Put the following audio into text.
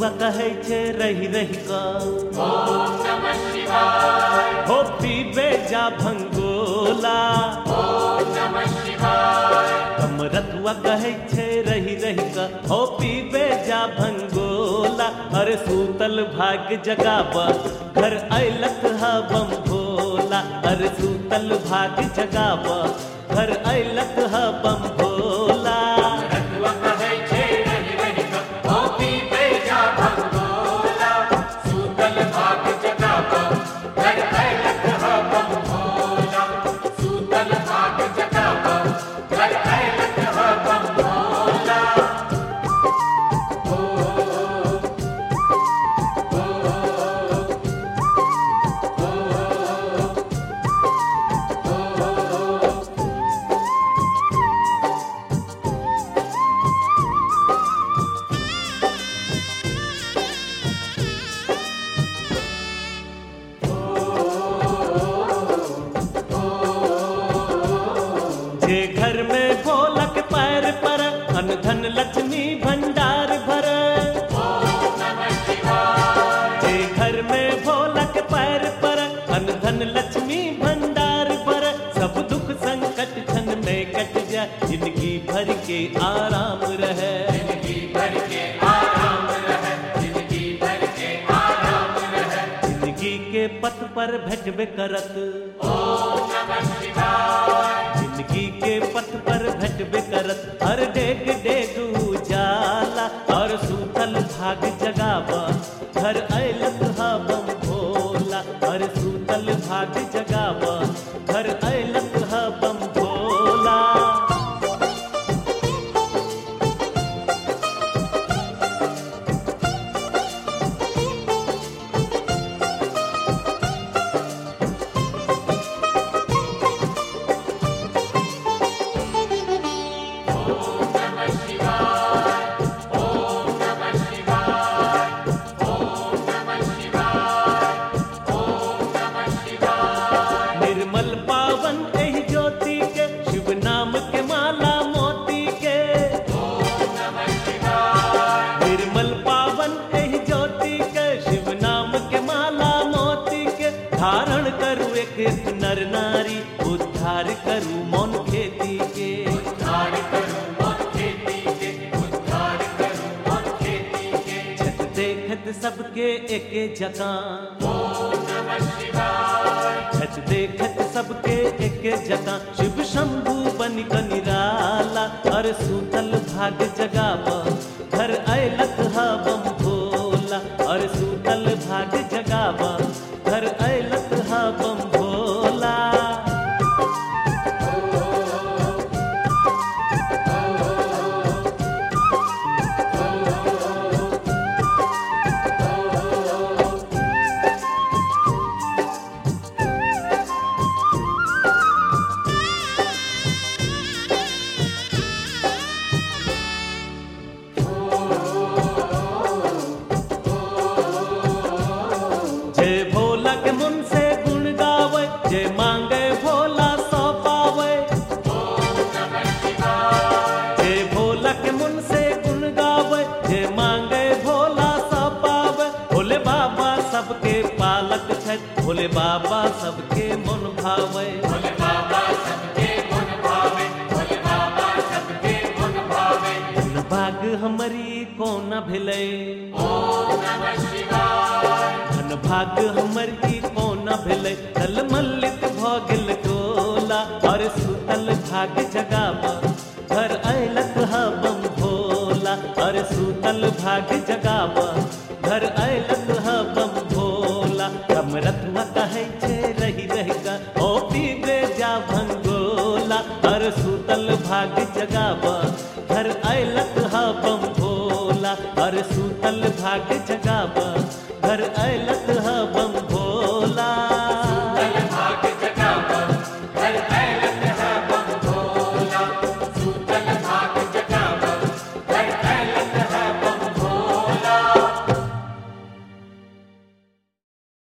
रतुआ कहे छे रही रही का ओम नमः शिवाय। हो पीबे जा भंगोला ओम नमः शिवाय। कम रतुआ कहे छे रही रही का हो पीबे जा भंगोला। अरे सूतल भाग्य जगावा घर अयलक हा बम भोला। अरे सूतल भाग्य जगावा घर अयलक हा बम भोला। रतुआ कहे छे रही रही का ओ पीबे जा भंगोला। सूतल भाग्य जगावा घर अयलक हा बम भोला। सूतल भाग्य जगावा घर अयलक हा बम भोला। जे घर में भोला के पैर पर अन धन लक्ष्मी भंडार भर। ओम नमः शिवाय। जे घर में भोला के पैर पर अन धन लक्ष्मी भंडार भर। सब दुख संकट क्षण में कट जा जिंदगी भर के आराम रहे। जिंदगी भर के आराम रहे। जिंदगी भर के आराम रहे। जिंदगी के पथ पर भेटबे करत ओम नमः शिवाय। जिंदगी के पथ पर भेटबे करत हर डेग डेग उजाला। और सूतल भाग जगावा घर अयलक हा बम भोला। और सूतल भाग जगावा घर अयलक हा बम भोला। ओम नमः शिवाय। ओम नमः शिवाय। ओम नमः शिवाय। ओम नमः शिवाय। निर्मल पावन एहि ज्योति के शिव नाम के माला मोती के। ओम नमः शिवाय। निर्मल पावन एहि ज्योति के शिव नाम के माला मोती के। धारण करू एक एक नर नारी उद्धार करू मौन खेती के। उद्धार करूं मन खेती के। उद्धार करूं मन खेती के। छत देखत सबके एके जगह ओम नमः शिवाय। छत देखत सबके एके जगह शिव शंभु बन क निराला। और सूतल भाग जगावा घर अयलक हा बम भोला। और सूतल भाग जगावा घर अयलक हा बम भोला। जय भोला के मुन से गुण गावे जय मांगे भोला सो पावे। ओम नमः शिवाय। जय भोला के मुन से गुण गावे जय मांगे भोला सो पावे। भोले बाबा सबके पालक छै भोले बाबा सबके मन भावे। भोले बाबा सबके मन भावे। भोले बाबा सबके मन भावे। धन भाग हमरी कोना भेलै। ओम नमः शिवाय। धन भाग हमरी कोना भेलै। तल मल्लिक भ गेल टोला। और सूतल भाग जगावा घर अयलक हा बम भोला। और सूतल भाग जगावा घर अयलक हा बम भोला। कम रतुआ कहे छे रही रही का ओ पीबे जा भंगोला। और सूतल भाग जगावा